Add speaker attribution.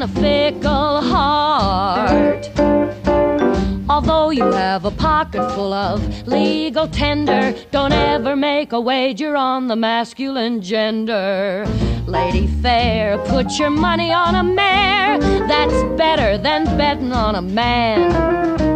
Speaker 1: and a fickle heart. Although you have a pocket full of legal tender, don't ever make a wager on the masculine gender. Lady fair, put your money on a mare. That's better than betting on a man.